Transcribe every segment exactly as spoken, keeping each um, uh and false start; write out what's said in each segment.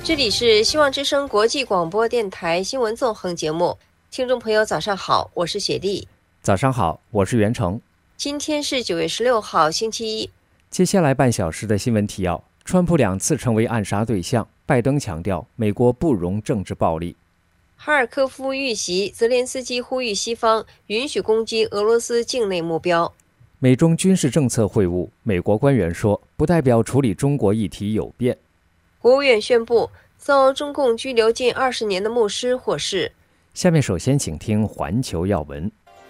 这里是希望之声国际广播电台新闻纵横节目，听众朋友早上好，我是雪莉。 早上好，我是袁成。 今天是九月十六号星期一。 接下来半小时的新闻提要：川普两次成为暗杀对象，拜登强调美国不容政治暴力。 哈尔科夫遇袭，泽连斯基呼吁西方允许攻击俄罗斯境内目标。 美中军事政策会晤，美国官员说，不代表处理中国议题有变。 国务院宣布，遭中共拘留近二十年的牧师获释。 下面首先请听环球要闻。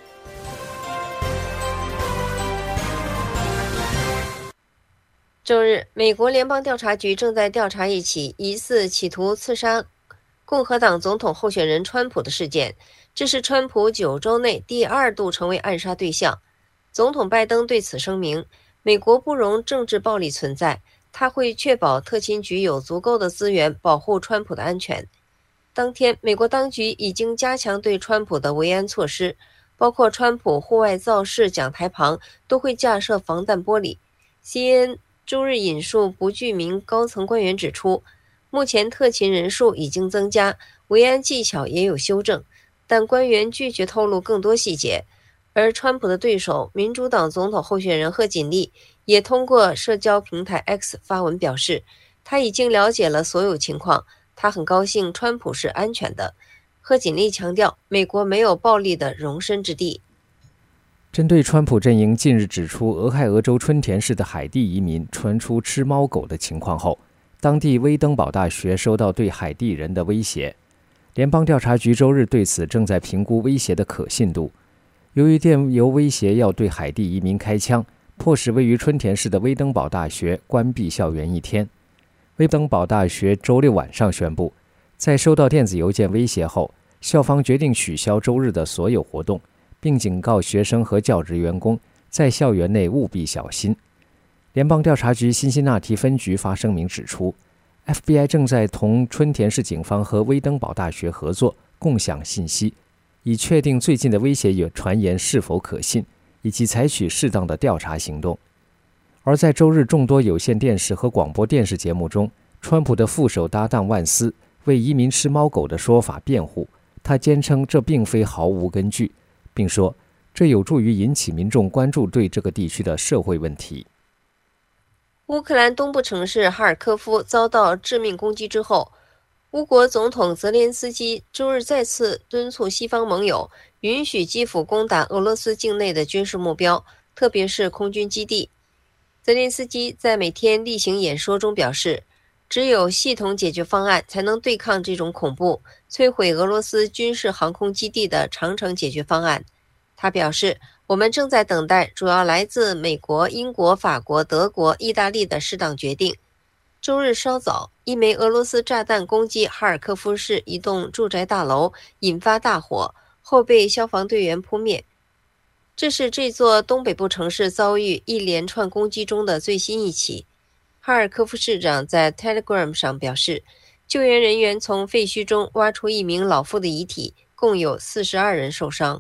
周日，美国联邦调查局正在调查一起疑似企图刺杀共和党总统候选人川普的事件，这是川普九周内第二度成为暗杀对象。总统拜登对此声明，美国不容政治暴力存在，他会确保特勤局有足够的资源保护川普的安全。当天，美国当局已经加强对川普的维安措施，包括川普户外造势讲台旁都会架设防弹玻璃。C N N 周日引述不具名高层官员指出，目前特勤人数已经增加，维安技巧也有修正，但官员拒绝透露更多细节。而川普的对手民主党总统候选人贺锦丽也通过社交平台 X 发文表示，他已经了解了所有情况，他很高兴川普是安全的。贺锦丽强调，美国没有暴力的容身之地。 针对川普阵营近日指出俄亥俄州春田市的海地移民传出吃猫狗的情况后，当地威登堡大学收到对海地人的威胁。联邦调查局周日对此正在评估威胁的可信度。由于电邮威胁要对海地移民开枪，迫使位于春田市的威登堡大学关闭校园一天。威登堡大学周六晚上宣布，在收到电子邮件威胁后，校方决定取消周日的所有活动，并警告学生和教职员工在校园内务必小心。联邦调查局辛辛那提分局发声明指出， F B I 正在同春田市警方和威登堡大学合作，共享信息，以确定最近的威胁传言是否可信，以及采取适当的调查行动。而在周日众多有线电视和广播电视节目中，川普的副手搭档万斯为移民吃猫狗的说法辩护，他坚称这并非毫无根据，并说这有助于引起民众关注对这个地区的社会问题。 乌克兰东部城市哈尔科夫遭到致命攻击之后，乌国总统泽连斯基周日再次敦促西方盟友允许基辅攻打俄罗斯境内的军事目标，特别是空军基地。泽连斯基在每天例行演说中表示，只有系统解决方案才能对抗这种恐怖、摧毁俄罗斯军事航空基地的长程解决方案。他表示，我们正在等待主要来自美国、英国、法国、德国、意大利的适当决定。周日稍早，一枚俄罗斯炸弹攻击哈尔科夫市一栋住宅大楼，引发大火，后被消防队员扑灭。这是这座东北部城市遭遇一连串攻击中的最新一起。哈尔科夫市长在 Telegram 上表示，救援人员从废墟中挖出一名老妇的遗体，共有四十二人受伤。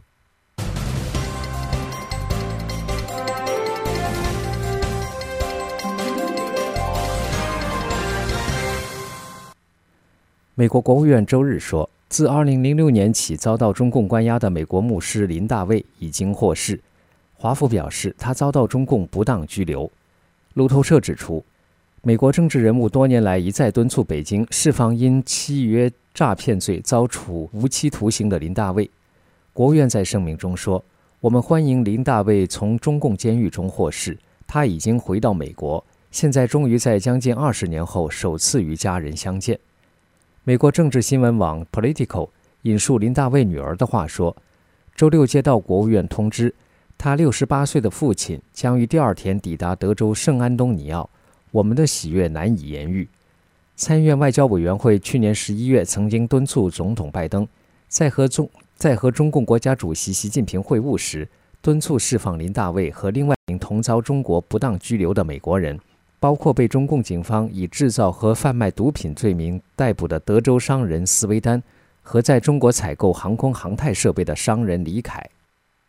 美国国务院周日说，自二零零六年起遭到中共关押的美国牧师林大卫已经获释。华府表示，他遭到中共不当拘留。路透社指出，美国政治人物多年来一再敦促北京释放因契约诈骗罪遭处无期徒刑的林大卫。国务院在声明中说，我们欢迎林大卫从中共监狱中获释，他已经回到美国，现在终于在将近二十年后首次与家人相见。美国政治新闻网 Politico 引述林大卫女儿的话说，周六接到国务院通知，他六十八岁的父亲将于第二天抵达德州圣安东尼奥，我们的喜悦难以言喻。参议院外交委员会去年十一月曾经敦促总统拜登在和中在和中共国家主席习近平会晤时，敦促释放林大卫和另外一名同遭中国不当拘留的美国人，包括被中共警方以制造和贩卖毒品罪名逮捕的德州商人斯威丹和在中国采购航空航太设备的商人李凯。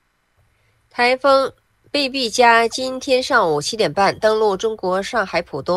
台风贝碧嘉今天上午七点半登陆中国上海浦东，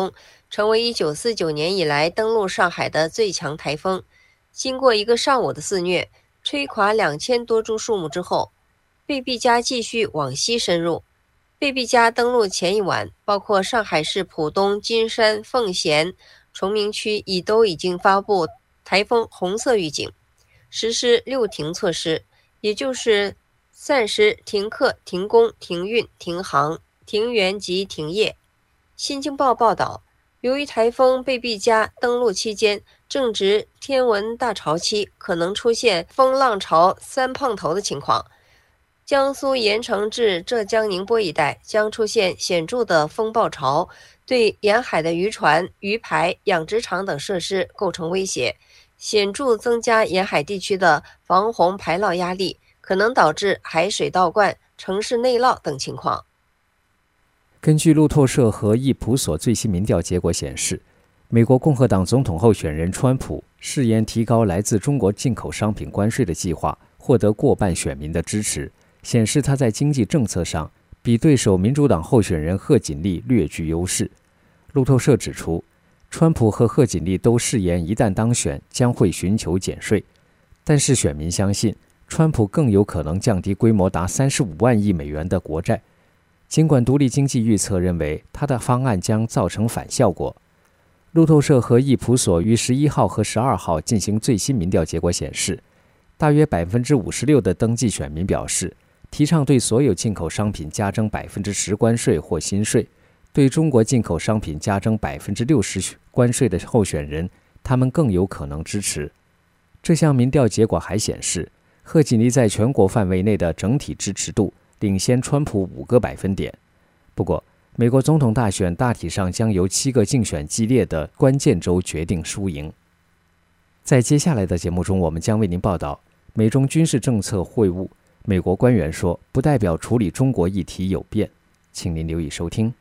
成为一九四九年以来登陆上海的最强台风。经过一个上午的肆虐，吹垮两千多株树木之后，贝碧嘉继续往西深入。贝碧嘉登陆前一晚，包括上海市浦东、金山、奉贤、崇明区已都已经发布台风红色预警，实施六停措施，也就是暂时停课、停工、停运、停航、停园及停业。新京报报道，由于台风贝碧嘉登陆期间正值天文大潮期，可能出现风浪潮三胖头的情况，江苏盐城至浙江宁波一带将出现显著的风暴潮，对沿海的渔船、鱼排、养殖场等设施构成威胁，显著增加沿海地区的防洪排涝压力，可能导致海水倒灌、城市内涝等情况。 根据路透社和易普所最新民调结果显示，美国共和党总统候选人川普誓言提高来自中国进口商品关税的计划获得过半选民的支持，显示他在经济政策上比对手民主党候选人贺锦丽略具优势。路透社指出，川普和贺锦丽都誓言一旦当选将会寻求减税，但是选民相信川普更有可能降低规模达三十五万亿美元的国债。尽管独立经济预测认为他的方案将造成反效果，路透社和易普所于十一号和十二号进行最新民调结果显示，大约 百分之五十六 的登记选民表示提倡对所有进口商品加征 百分之十 关税或新税，对中国进口商品加征 百分之六十 关税的候选人，他们更有可能支持。这项民调结果还显示，贺锦丽在全国范围内的整体支持度领先川普五个百分点。不过，美国总统大选大体上将由七个竞选激烈的关键州决定输赢。在接下来的节目中，我们将为您报道美中军事政策会晤，美国官员说不代表处理中国议题有变，请您留意收听。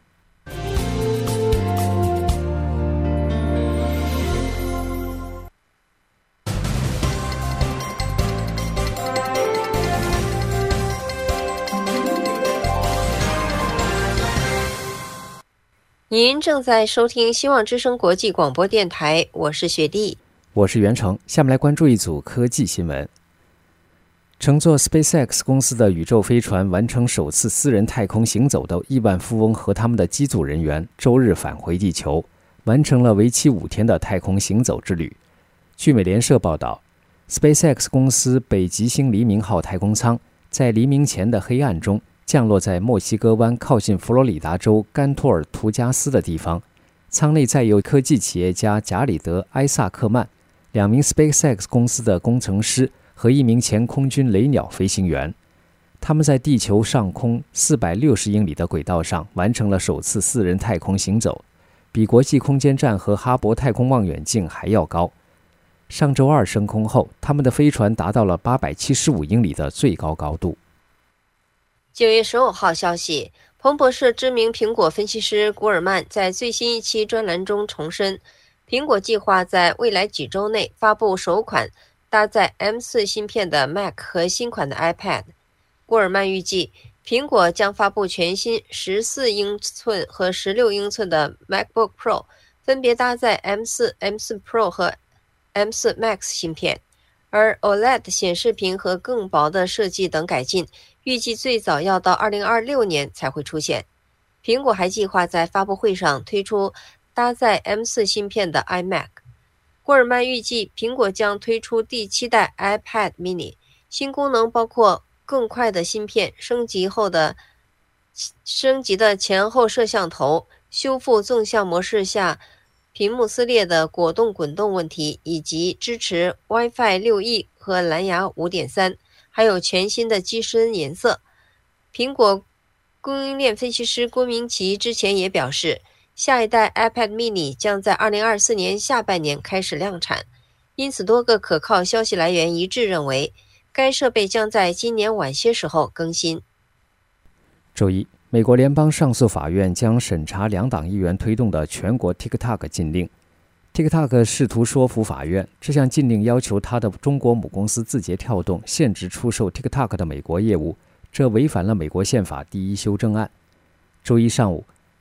您正在收听希望之声国际广播电台，我是雪莉， 我是袁成。下面来关注一组科技新闻。乘坐 SpaceX 公司的宇宙飞船完成首次私人太空行走的亿万富翁和他们的机组人员周日返回地球，完成了为期五天的太空行走之旅。据美联社报道， SpaceX 公司北极星黎明号太空舱在黎明前的黑暗中降落在墨西哥湾靠近佛罗里达州甘托尔图加斯的地方，舱内载有科技企业家贾里德·埃萨克曼、两名 SpaceX 公司的工程师和一名前空军雷鸟飞行员。他们在地球上空四百六十英里的轨道上完成了首次私人太空行走，比国际空间站和哈勃太空望远镜还要高。上周二升空后，他们的飞船达到了八百七十五英里的最高高度。 九月十五号消息，彭博社知名苹果分析师古尔曼在最新一期专栏中重申，苹果计划在未来几周内发布首款搭载 M 四 芯片的 Mac 和新款的 iPad。 古尔曼预计苹果将发布全新十四英寸和十六英寸的 MacBook Pro， 分别搭载 M 四、M 四 Pro 和 M 四 Max 芯片，而 O L E D 显示屏和更薄的设计等改进预计最早要到二零二六年才会出现。苹果还计划在发布会上推出搭载 M 四 芯片的 iMac。 古尔曼预计苹果将推出第七代 iPad mini， 新功能包括更快的芯片、升级后的升级的前后摄像头、修复纵向模式下屏幕撕裂的果冻滚动问题，以及支持 Wi-Fi 六 E 和蓝牙 五点三， 还有全新的机身颜色。苹果供应链分析师郭明奇之前也表示，下一代 iPad mini 将在二零二四年下半年开始量产，因此多个可靠消息来源一致认为该设备将在今年晚些时候更新。 周一，美国联邦上诉法院将审查两党议员推动的全国 TikTok 禁令。TikTok 试图说服法院，这项禁令要求他的中国母公司字节跳动限制出售 TikTok 的美国业务，这违反了美国宪法第一修正案。周一上午，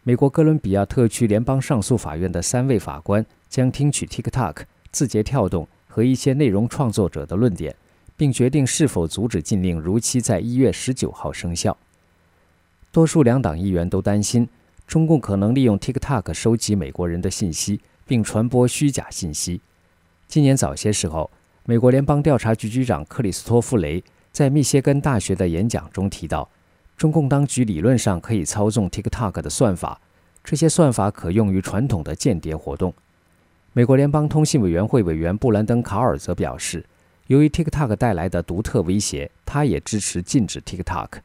美国哥伦比亚特区联邦上诉法院的三位法官将听取 TikTok、字节跳动和一些内容创作者的论点，并决定是否阻止禁令如期在一月十九号生效。多数两党议员都担心，中共可能利用 TikTok 收集美国人的信息，并传播虚假信息。今年早些时候，美国联邦调查局局长克里斯托弗·雷在密歇根大学的演讲中提到，中共当局理论上可以操纵 TikTok 的算法，这些算法可用于传统的间谍活动。美国联邦通信委员会委员布兰登·卡尔则表示，由于 TikTok 带来的独特威胁，他也支持禁止 TikTok。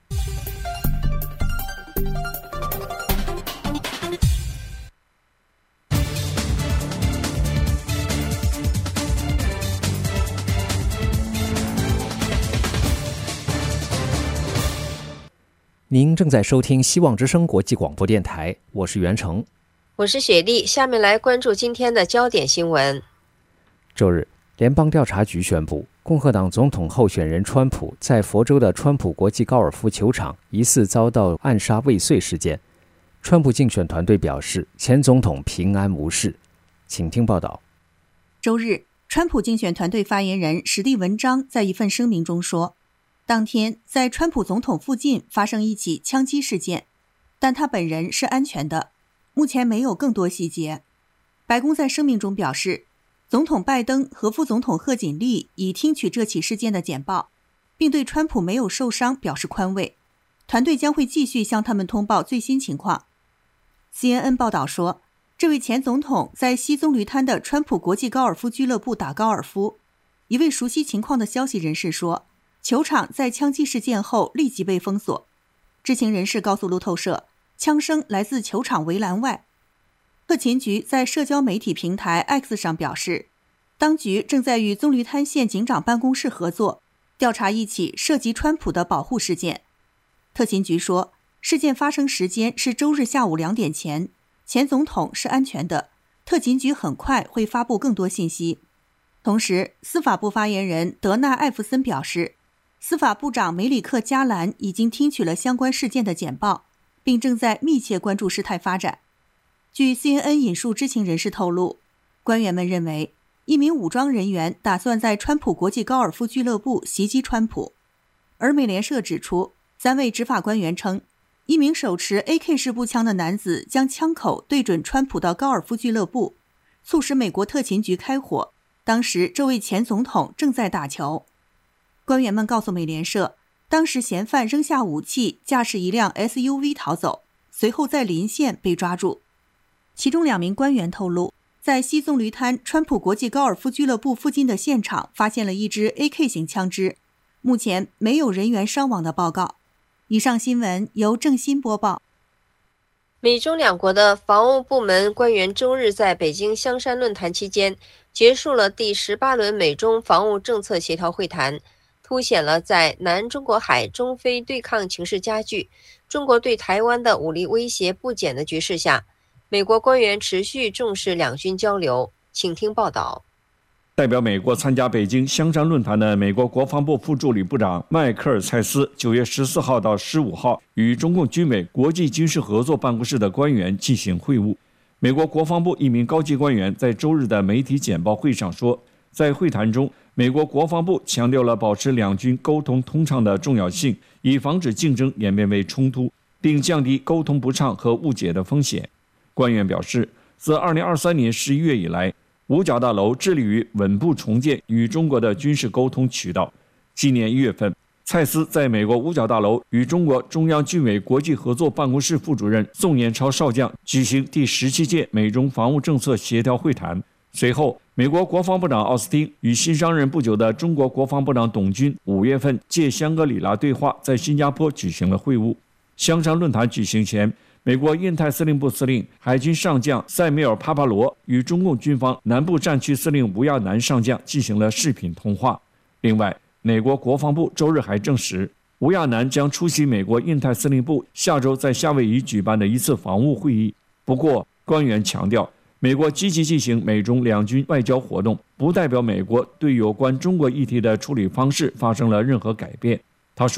您正在收听希望之声国际广播电台，我是袁成， 我是雪莉。下面来关注今天的焦点新闻。 周日，联邦调查局宣布，共和党总统候选人川普在佛州的川普国际高尔夫球场疑似遭到暗杀未遂事件。川普竞选团队表示，前总统平安无事。请听报道。 周日，川普竞选团队发言人史蒂文章在一份声明中说，当天在川普总统附近发生一起枪击事件，但他本人是安全的，目前没有更多细节。白宫在声明中表示，总统拜登和副总统贺锦丽已听取这起事件的简报，并对川普没有受伤表示宽慰，团队将会继续向他们通报最新情况。C N N 报道说，这位前总统在西棕榈滩的川普国际高尔夫俱乐部打高尔夫。一位熟悉情况的消息人士说，球场在枪击事件后立即被封锁。知情人士告诉路透社，枪声来自球场围栏外。特勤局在社交媒体平台 X 上表示，当局正在与棕榈滩县警长办公室合作，调查一起涉及川普的保护事件。特勤局说，事件发生时间是周日下午两点前，前总统是安全的，特勤局很快会发布更多信息。同时，司法部发言人德纳·艾弗森表示，司法部长梅里克·加兰已经听取了相关事件的简报，并正在密切关注事态发展。据 C N N 引述知情人士透露，官员们认为一名武装人员打算在川普国际高尔夫俱乐部袭击川普。而美联社指出，三位执法官员称，一名手持 A K 式步枪的男子将枪口对准川普的高尔夫俱乐部，促使美国特勤局开火。当时这位前总统正在打球。官员们告诉美联社，当时嫌犯扔下武器，驾驶一辆 S U V 逃走，随后在邻县被抓住。其中两名官员透露，在西棕榈滩川普国际高尔夫俱乐部附近的现场发现了一支 A K 型枪支，目前没有人员伤亡的报告。以上新闻由郑欣播报。 美中两国的防务部门官员周日在北京香山论坛期间结束了第十八轮美中防务政策协调会谈，凸显了在南中国海中非对抗情势加剧、中国对台湾的武力威胁不减的局势下，美国官员持续重视两军交流。请听报道。 代表美国参加北京香山论坛的美国国防部副助理部长迈克尔·蔡斯九月十四号到十五号与中共军委国际军事合作办公室的官员进行会晤。美国国防部一名高级官员在周日的媒体简报会上说，在会谈中，美国国防部强调了保持两军沟通通畅的重要性，以防止竞争演变为冲突，并降低沟通不畅和误解的风险。官员表示，自二零二三年十一月以来，五角大楼致力于稳步重建与中国的军事沟通渠道。今年一月份，蔡斯在美国五角大楼与中国中央军委国际合作办公室副主任宋延超少将举行第十七届美中防务政策协调会谈。随后，美国国防部长奥斯汀与新上任不久的中国国防部长董军五月份借香格里拉对话在新加坡举行了会晤。香山论坛举行前，美国印太司令部司令海军上将塞缪尔·帕帕罗与中共军方南部战区司令吴亚南上将进行了视频通话。另外，美国国防部周日还证实，吴亚南将出席美国印太司令部下周在夏威夷举办的一次防务会议。不过，官员强调，美国积极进行美中两军外交活动，不代表美国对有关中国议题的处理方式发生了任何改变。他说，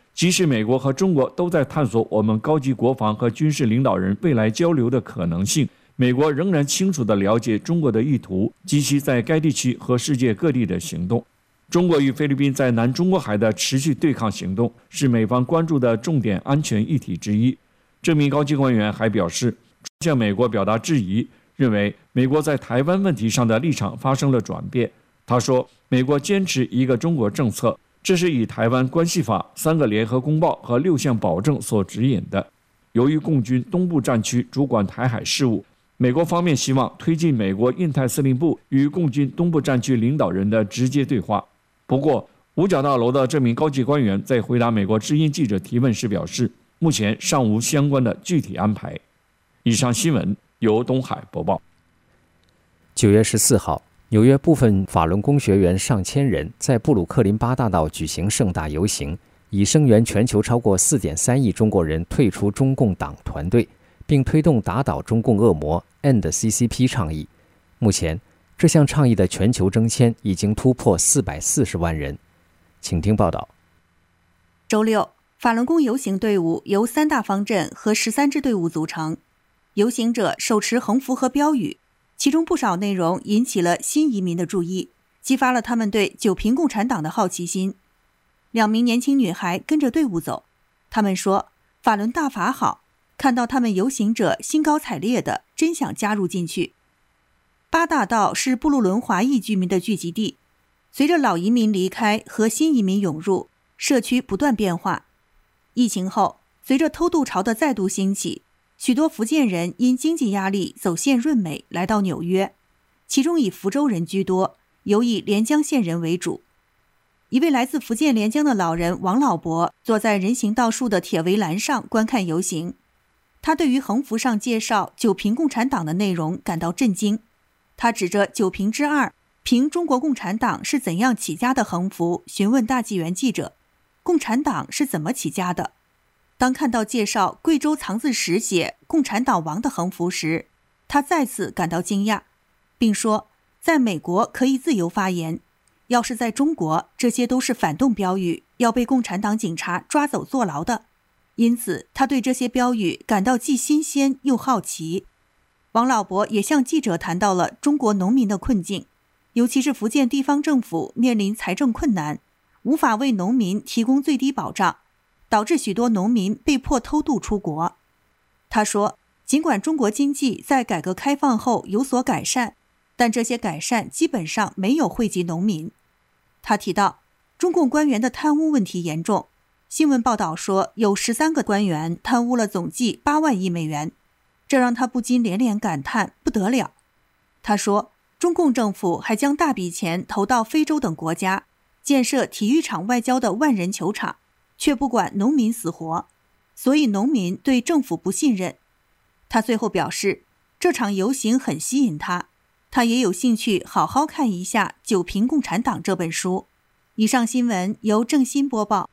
即使美国和中国都在探索我们高级国防和军事领导人未来交流的可能性，美国仍然清楚地了解中国的意图及其在该地区和世界各地的行动。中国与菲律宾在南中国海的持续对抗行动是美方关注的重点安全议题之一。这名高级官员还表示，向美国表达质疑，认为美国在台湾问题上的立场发生了转变。他说，美国坚持一个中国政策，这是以台湾关系法、三个联合公报和六项保证所指引的。由于共军东部战区主管台海事务，美国方面希望推进美国印太司令部与共军东部战区领导人的直接对话。不过，五角大楼的这名高级官员在回答美国之音记者提问时表示，目前尚无相关的具体安排。以上新闻由东海播报。 九月十四号，纽约部分法轮功学员上千人在布鲁克林八大道举行盛大游行，以声援全球超过 四点三亿中国人退出中共党团队，并推动打倒中共恶魔 End C C P 倡议。目前，这项倡议的全球征签已经突破四百四十万人。请听报道。 周六，法轮功游行队伍由三大方阵和十三支队伍组成，游行者手持横幅和标语，其中不少内容引起了新移民的注意，激发了他们对九平共产党的好奇心。两名年轻女孩跟着队伍走，她们说法轮大法好，看到他们游行者兴高采烈的，真想加入进去。八大道是布鲁伦华裔居民的聚集地，随着老移民离开和新移民涌入，社区不断变化。疫情后，随着偷渡潮的再度兴起，许多福建人因经济压力走线润美来到纽约，其中以福州人居多，尤以连江县人为主。一位来自福建连江的老人王老伯坐在人行道树的铁围栏上观看游行，他对于横幅上介绍九平共产党的内容感到震惊。他指着九平之二，凭中国共产党是怎样起家的横幅询问大纪元记者，共产党是怎么起家的。当看到介绍贵州藏字石写共产党王的横幅时，他再次感到惊讶，并说在美国可以自由发言，要是在中国，这些都是反动标语，要被共产党警察抓走坐牢的。因此他对这些标语感到既新鲜又好奇。王老伯也向记者谈到了中国农民的困境，尤其是福建地方政府面临财政困难，无法为农民提供最低保障，导致许多农民被迫偷渡出国。他说，尽管中国经济在改革开放后有所改善，但这些改善基本上没有惠及农民。他提到，中共官员的贪污问题严重，新闻报道说有十三个官员贪污了总计八万亿美元，这让他不禁连连感叹不得了。他说，中共政府还将大笔钱投到非洲等国家，建设体育场外交的万人球场，却不管农民死活，所以农民对政府不信任。他最后表示，这场游行很吸引他，他也有兴趣好好看一下《九平共产党》这本书。以上新闻由郑欣播报。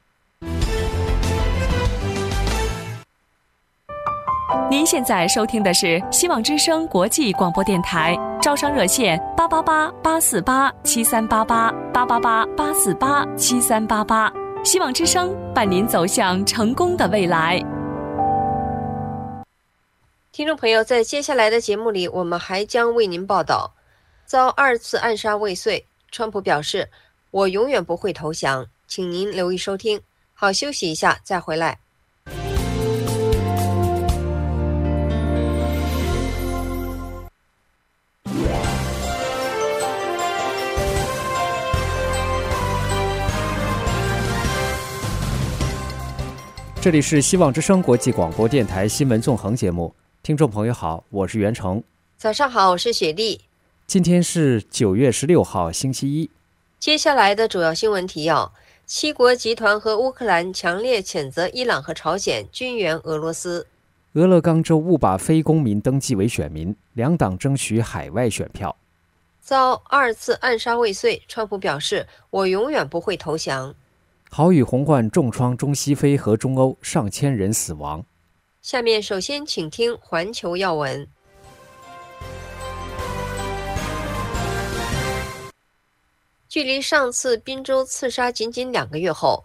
您现在收听的是希望之声国际广播电台，招商热线八八八八四八七三八八八八八八四八七三八八，希望之声伴您走向成功的未来。 听众朋友，在接下来的节目里，我们还将为您报道：遭二次暗杀未遂，川普表示我永远不会投降，请您留意收听。好，休息一下再回来。 这里是希望之声国际广播电台新闻纵横节目，听众朋友好，我是袁成。 早上好，我是雪莉。 今天是九月十六号，星期一。 接下来的主要新闻提要：七国集团和乌克兰强烈谴责伊朗和朝鲜军援俄罗斯； 俄勒冈州误把非公民登记为选民，两党争取海外选票； 遭二次暗杀未遂，川普表示我永远不会投降； 豪雨洪患重创中西非和中欧，上千人死亡。 下面首先请听环球要闻。距离上次宾州刺杀仅仅两个月后，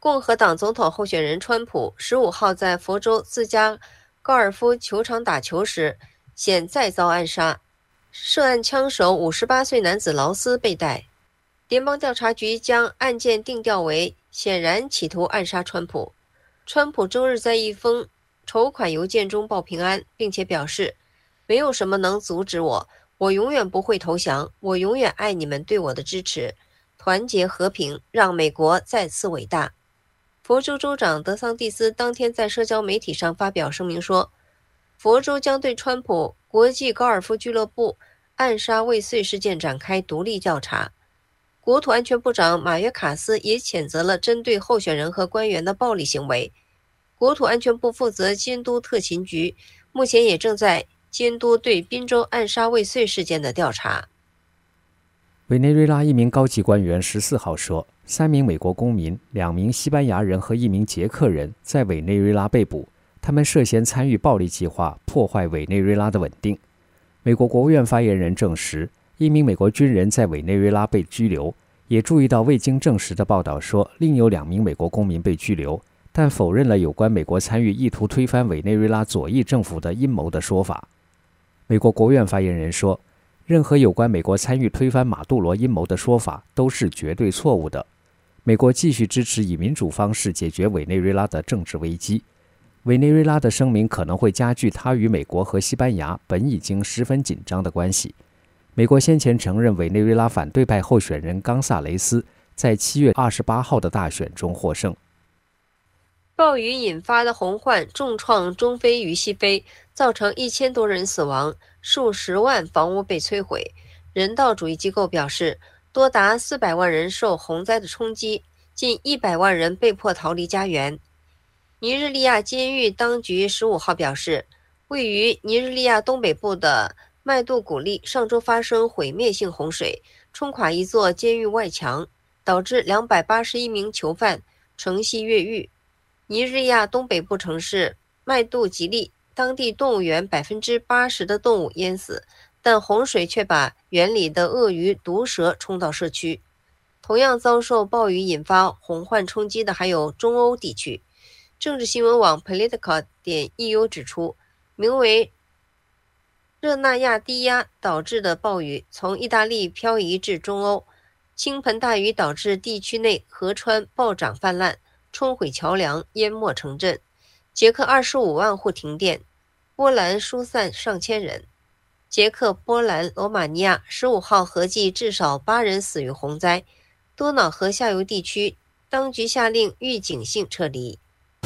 共和党总统候选人川普十五号在佛州自家高尔夫球场打球时，险再遭暗杀，涉案枪手五十八岁男子劳斯被逮。联邦调查局将案件定调为显然企图暗杀川普。川普周日在一封筹款邮件中报平安，并且表示，没有什么能阻止我，我永远不会投降，我永远爱你们对我的支持，团结和平，让美国再次伟大。佛州州长德桑蒂斯当天在社交媒体上发表声明说，佛州将对川普国际高尔夫俱乐部暗杀未遂事件展开独立调查。国土安全部长马约卡斯也谴责了针对候选人和官员的暴力行为。国土安全部负责监督特勤局，目前也正在监督对宾州暗杀未遂事件的调查。 委内瑞拉一名高级官员十四号说，三名美国公民、两名西班牙人和一名捷克人在委内瑞拉被捕，他们涉嫌参与暴力计划，破坏委内瑞拉的稳定。美国国务院发言人证实，一名美国军人在委内瑞拉被拘留，也注意到未经证实的报道说另有两名美国公民被拘留，但否认了有关美国参与意图推翻委内瑞拉左翼政府的阴谋的说法。美国国务院发言人说，任何有关美国参与推翻马杜罗阴谋的说法都是绝对错误的。美国继续支持以民主方式解决委内瑞拉的政治危机。委内瑞拉的声明可能会加剧它与美国和西班牙本已经十分紧张的关系。美国先前承认委内瑞拉反对派候选人冈萨雷斯在七月二十八号的大选中获胜。 暴雨引发的洪患重创中非与西非，造成一千多人死亡，数十万房屋被摧毁。人道主义机构表示，多达四百万人受洪灾的冲击，近一百万人被迫逃离家园。尼日利亚监狱当局十五号表示，位于尼日利亚东北部的麦杜古利上周发生毁灭性洪水，冲垮一座监狱外墙，导致两百八十一名囚犯承袭越狱。尼日利亚东北部城市麦杜吉利，当地动物园百分之八十的动物淹死，但洪水却把园里的鳄鱼、毒蛇冲到社区。同样遭受暴雨引发洪患冲击的还有中欧地区。政治新闻网 Politica 点 E U 指出，名为热那亚低压导致的暴雨从意大利漂移至中欧，倾盆大雨导致地区内河川暴涨泛滥，冲毁桥梁，淹没城镇。捷克二十五万户停电，波兰疏散上千人。捷克、波兰、罗马尼亚十五号合计至少八人死于洪灾。多瑙河下游地区当局下令预警性撤离。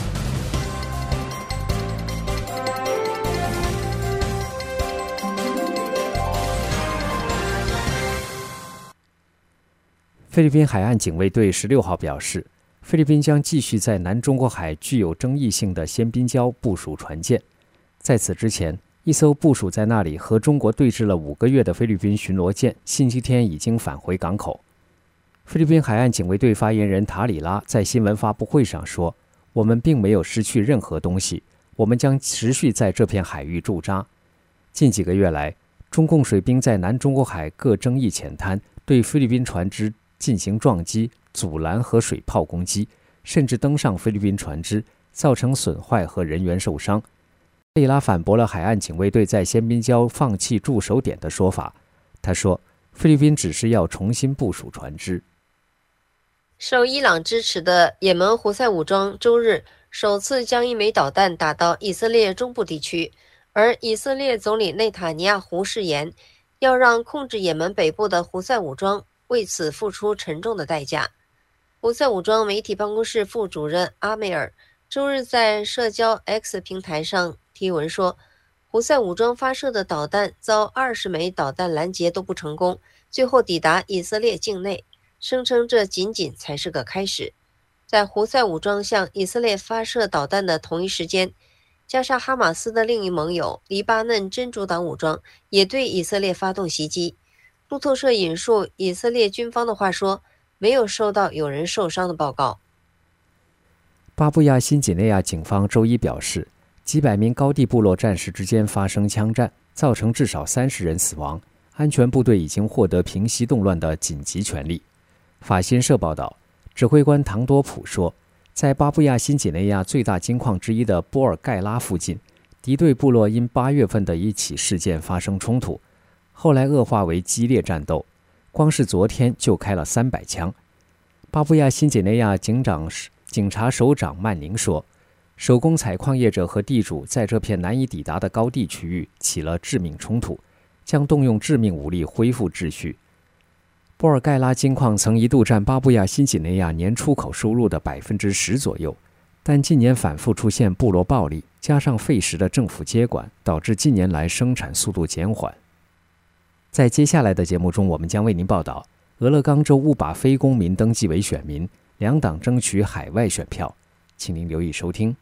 菲律宾海岸警卫队十六号表示，菲律宾将继续在南中国海具有争议性的仙宾礁部署船舰。在此之前，一艘部署在那里和中国对峙了五个月的菲律宾巡逻舰星期天已经返回港口。菲律宾海岸警卫队发言人塔里拉在新闻发布会上说，我们并没有失去任何东西，我们将持续在这片海域驻扎。近几个月来，中共水兵在南中国海各争议浅滩对菲律宾船只进行撞击、阻拦和水炮攻击，甚至登上菲律宾船只，造成损坏和人员受伤。塔里拉反驳了海岸警卫队在仙宾礁放弃驻守点的说法。他说，菲律宾只是要重新部署船只。 受伊朗支持的也门胡塞武装周日首次将一枚导弹打到以色列中部地区，而以色列总理内塔尼亚胡誓言要让控制也门北部的胡塞武装为此付出沉重的代价。胡塞武装媒体办公室副主任阿梅尔周日在社交 X 平台上贴文说，胡塞武装发射的导弹遭二十枚导弹拦截都不成功，最后抵达以色列境内，声称这仅仅才是个开始。在胡塞武装向以色列发射导弹的同一时间，加沙哈马斯的另一盟友黎巴嫩真主党武装也对以色列发动袭击。路透社引述以色列军方的话说，没有收到有人受伤的报告。 巴布亚新几内亚警方周一表示，几百名高地部落战士之间发生枪战，造成至少三十人死亡，安全部队已经获得平息动乱的紧急权利。法新社报道，指挥官唐多普说， 在巴布亚新几内亚最大金矿之一的波尔盖拉附近，敌对部落因八月份的一起事件发生冲突，后来恶化为激烈战斗，光是昨天就开了三百枪。巴布亚新几内亚警长警察首长曼宁说，手工采矿业者和地主在这片难以抵达的高地区域起了致命冲突，将动用致命武力恢复秩序。波尔盖拉金矿曾一度占巴布亚新几内亚年出口收入的 百分之十 左右，但近年反复出现部落暴力，加上费时的政府接管，导致近年来生产速度减缓。在接下来的节目中，我们将为您报道俄勒冈州误把非公民登记为选民，两党争取海外选票，请您留意收听。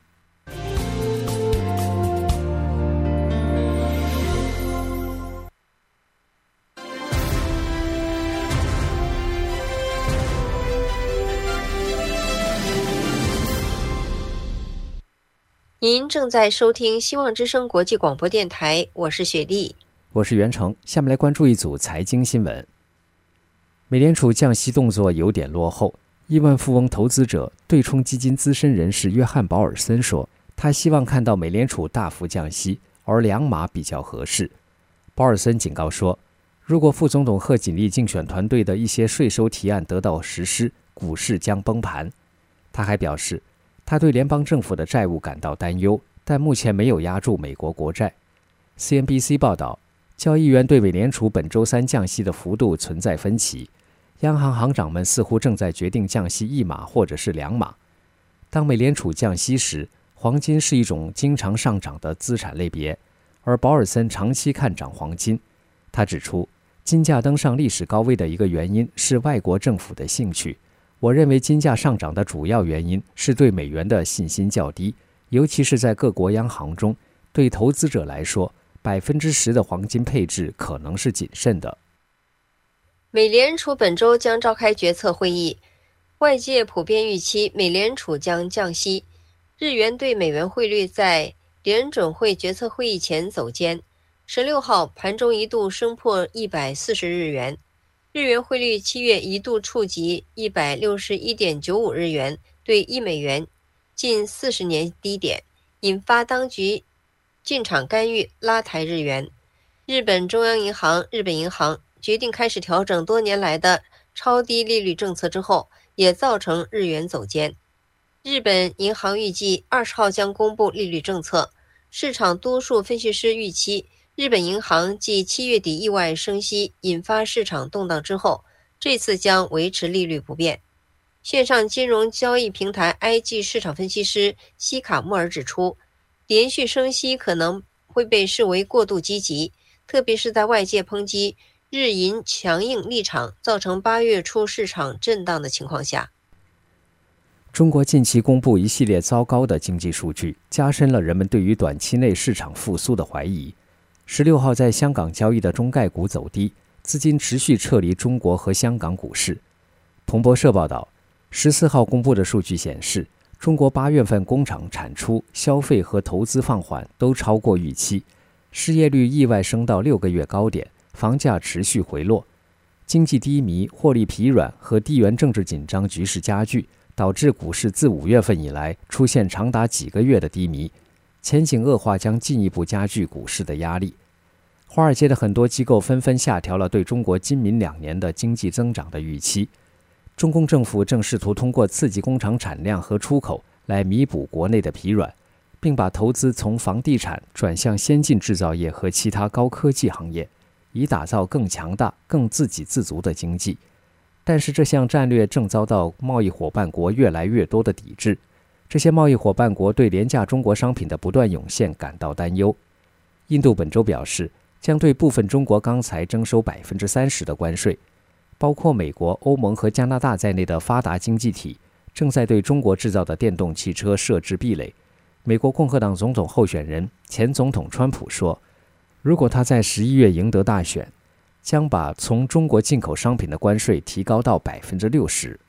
您正在收听希望之声国际广播电台，我是雪莉， 我是袁成。下面来关注一组财经新闻。美联储降息动作有点落后，亿万富翁投资者对冲基金资深人士约翰·保尔森说，他希望看到美联储大幅降息，而两码比较合适。保尔森警告说，如果副总统贺锦丽竞选团队的一些税收提案得到实施，股市将崩盘。他还表示，他对联邦政府的债务感到担忧，但目前没有压住美国国债。C N B C 报道，交易员对美联储本周三降息的幅度存在分歧，央行行长们似乎正在决定降息一码或者是两码。当美联储降息时，黄金是一种经常上涨的资产类别，而保尔森长期看涨黄金。他指出，金价登上历史高位的一个原因是外国政府的兴趣。我认为金价上涨的主要原因是对美元的信心较低，尤其是在各国央行中，对投资者来说，百分之十的黄金配置可能是谨慎的。 美联储本周将召开决策会议，外界普遍预期美联储将降息。日元对美元汇率在联准会决策会议前走坚，十六号盘中一度升破一百四十日元。日元汇率七月一度触及 一百六十一点九五 日元对一美元，近四十年低点，引发当局进场干预，拉抬日元。日本中央银行、日本银行决定开始调整多年来的超低利率政策之后，也造成日元走坚。日本银行预计二十号将公布利率政策，市场多数分析师预期日本银行继七月底意外升息引发市场动荡之后，这次将维持利率不变。线上金融交易平台 I G 市场分析师西卡莫尔指出，连续升息可能会被视为过度积极，特别是在外界抨击日银强硬立场造成八月初市场震荡的情况下。 中国近期公布一系列糟糕的经济数据，加深了人们对于短期内市场复苏的怀疑。十六号在香港交易的中概股走低，资金持续撤离中国和香港股市。彭博社报道，十四号公布的数据显示，中国八月份工厂产出、消费和投资放缓都超过预期，失业率意外升到六个月高点，房价持续回落。经济低迷、获利疲软和地缘政治紧张局势加剧，导致股市自五月份以来出现长达几个月的低迷，前景恶化将进一步加剧股市的压力。华尔街的很多机构纷纷下调了对中国今明两年的经济增长的预期。中共政府正试图通过刺激工厂产量和出口来弥补国内的疲软，并把投资从房地产转向先进制造业和其他高科技行业，以打造更强大、更自给自足的经济。但是这项战略正遭到贸易伙伴国越来越多的抵制，这些贸易伙伴国对廉价中国商品的不断涌现感到担忧。印度本周表示，将对部分中国钢材征收 百分之三十 的关税。包括美国、欧盟和加拿大在内的发达经济体正在对中国制造的电动汽车设置壁垒。美国共和党总统候选人前总统川普说，如果他在十一月赢得大选，将把从中国进口商品的关税提高到 百分之六十。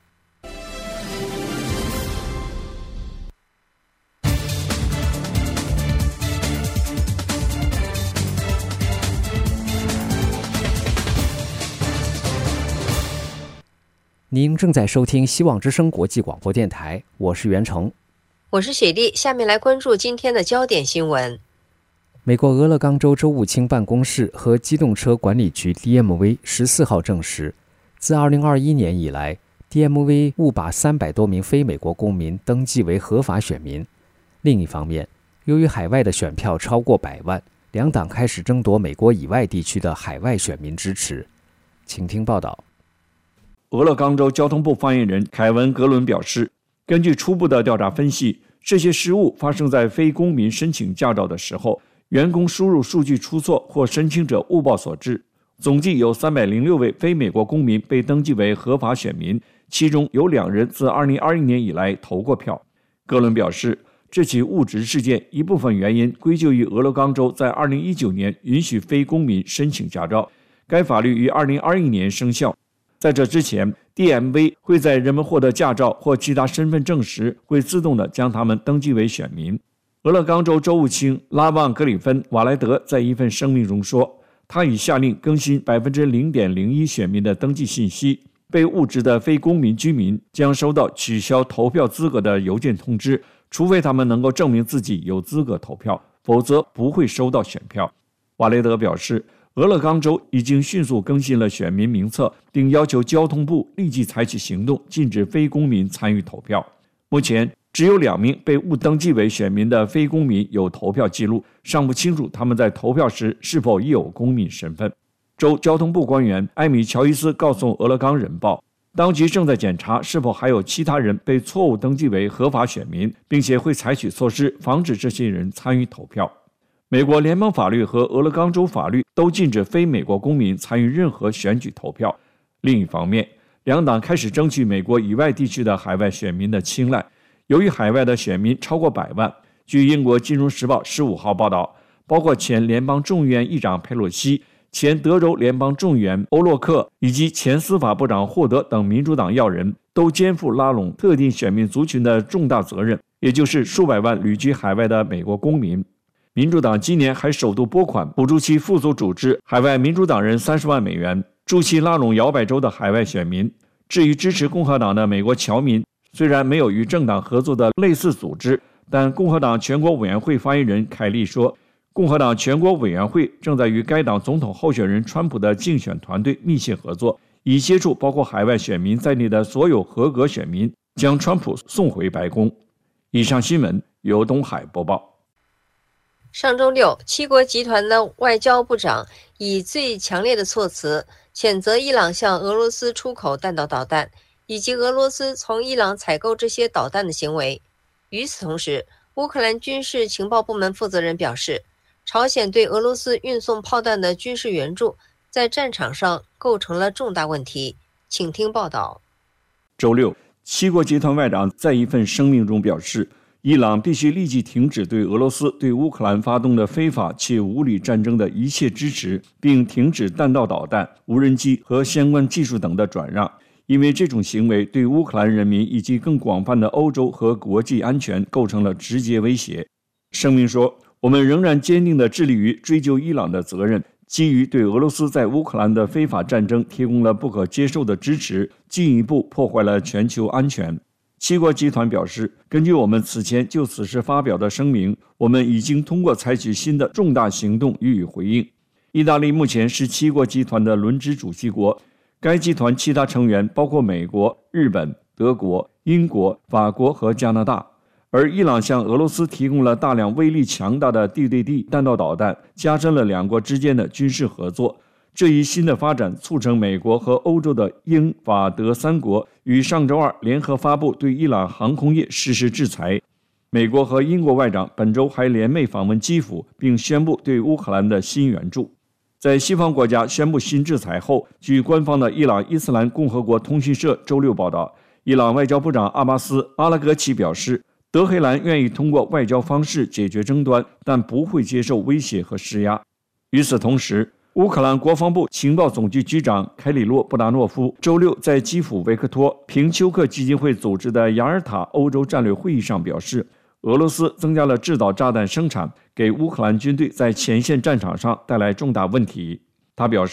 您正在收听希望之声国际广播电台，我是袁成， 我是雪莉。下面来关注今天的焦点新闻。 美国俄勒冈州州务卿办公室和机动车管理局 D M V 十四号证实，自二零二一年以来 D M V 误把三百多名非美国公民登记为合法选民。另一方面，由于海外的选票超过百万，两党开始争夺美国以外地区的海外选民支持。请听报道。 俄勒冈州交通部发言人凯文·格伦表示，根据初步的调查分析，这些失误发生在非公民申请驾照的时候，员工输入数据出错或申请者误报所致。总计有三百零六位非美国公民被登记为合法选民，其中有两人自二零二一年以来投过票。格伦表示，这起误植事件一部分原因归咎于俄勒冈州在二零一九年允许非公民申请驾照，该法律于二零二一年生效。在这之前 D M V 会在人们获得驾照或其他身份证时，会自动地将他们登记为选民。俄勒冈州州务卿拉旺·格里芬·瓦莱德在一份声明中说，他已下令更新 百分之零点零一 选民的登记信息，被误植的非公民居民将收到取消投票资格的邮件通知，除非他们能够证明自己有资格投票，否则不会收到选票。瓦雷德表示，俄勒冈州已经迅速更新了选民名册，并要求交通部立即采取行动，禁止非公民参与投票。目前只有两名被误登记为选民的非公民有投票记录，尚不清楚他们在投票时是否已有公民身份。州交通部官员艾米·乔伊斯告诉俄勒冈人报，当局正在检查是否还有其他人被错误登记为合法选民，并且会采取措施防止这些人参与投票。美国联邦法律和俄勒冈州法律都禁止非美国公民参与任何选举投票。另一方面，两党开始争取美国以外地区的海外选民的青睐。由于海外的选民超过百万，据英国金融时报十五号报道，包括前联邦众议院议长佩洛西、前德州联邦众议员欧洛克以及前司法部长霍德等民主党要人，都肩负拉拢特定选民族群的重大责任，也就是数百万旅居海外的美国公民。民主党今年还首度拨款补助其附属组织海外民主党人三十万美元，助其拉拢摇摆州的海外选民。至于支持共和党的美国侨民，虽然没有与政党合作的类似组织，但共和党全国委员会发言人凯利说，共和党全国委员会正在与该党总统候选人川普的竞选团队密切合作，以接触包括海外选民在内的所有合格选民，将川普送回白宫。以上新闻由东海播报。 上周六，七国集团的外交部长以最强烈的措辞谴责伊朗向俄罗斯出口弹道导弹，以及俄罗斯从伊朗采购这些导弹的行为。与此同时，乌克兰军事情报部门负责人表示，朝鲜对俄罗斯运送炮弹的军事援助在战场上构成了重大问题。请听报道。 周六，七国集团外长在一份声明中表示，伊朗必须立即停止对俄罗斯对乌克兰发动的非法且无理战争的一切支持，并停止弹道导弹、无人机和相关技术等的转让，因为这种行为对乌克兰人民以及更广泛的欧洲和国际安全构成了直接威胁。声明说，我们仍然坚定地致力于追究伊朗的责任，基于对俄罗斯在乌克兰的非法战争提供了不可接受的支持，进一步破坏了全球安全。七国集团表示，根据我们此前就此事发表的声明，我们已经通过采取新的重大行动予以回应。意大利目前是七国集团的轮值主席国，该集团其他成员包括美国、日本、德国、英国、法国和加拿大。而伊朗向俄罗斯提供了大量威力强大的地对地弹道导弹，加深了两国之间的军事合作。这一新的发展促成美国和欧洲的英、法、德三国于上周二联合发布对伊朗航空业实施制裁。美国和英国外长本周还联袂访问基辅，并宣布对乌克兰的新援助。在西方国家宣布新制裁后，据官方的伊朗伊斯兰共和国通讯社周六报道，伊朗外交部长阿巴斯·阿拉格齐表示，德黑兰愿意通过外交方式解决争端，但不会接受威胁和施压。与此同时，乌克兰国防部情报总局局长凯里洛·布达诺夫周六在基辅维克托平丘克基金会组织的雅尔塔欧洲战略会议上表示，俄罗斯增加了制导炸弹生产，给乌克兰军队在前线战场上带来重大问题。他表示，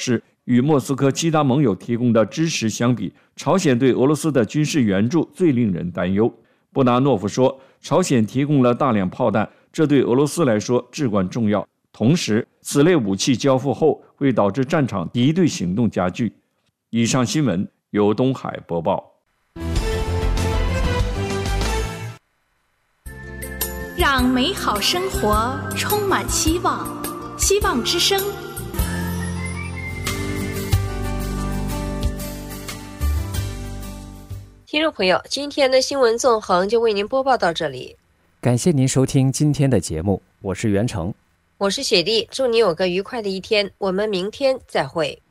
与莫斯科其他盟友提供的支持相比，朝鲜对俄罗斯的军事援助最令人担忧。布达诺夫说，朝鲜提供了大量炮弹，这对俄罗斯来说至关重要。同时，此类武器交付后会导致战场敌对行动加剧。以上新闻由东海播报。 让美好生活充满希望，希望之声。 听众朋友，今天的新闻纵横就为您播报到这里， 感谢您收听今天的节目，我是袁成， 我是雪莉，祝你有个愉快的一天，我们明天再会。